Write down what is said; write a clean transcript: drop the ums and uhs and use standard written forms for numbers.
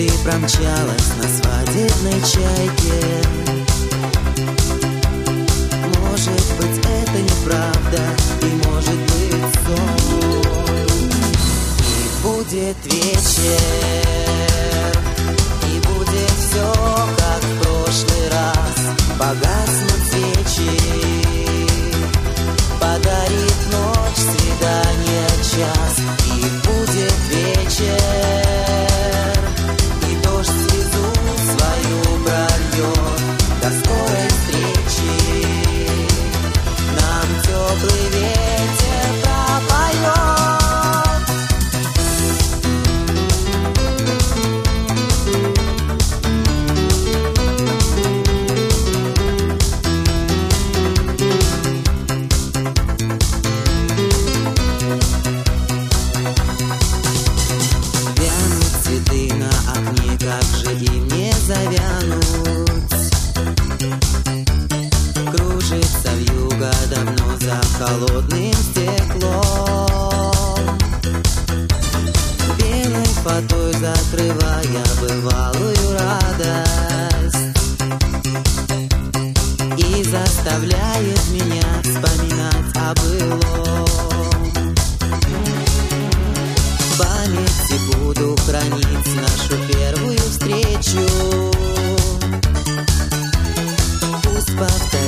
Промчалась на свадебной чайке. Может быть, это неправда, и может быть сон. И будет вечер, и будет все, как в прошлый раз. Погаснут свечи, подарит ночь, свидание, час. И будет вечер, до скорой встречи нам теплый ветер пропоет. Вянут цветы на окне, как же им не завянут? Кружится вьюга давно за холодным стеклом, белой фатой закрывая бывалую радость, и заставляет меня вспоминать о былом. В памяти буду хранить нашу первую встречу. Пусть повторяется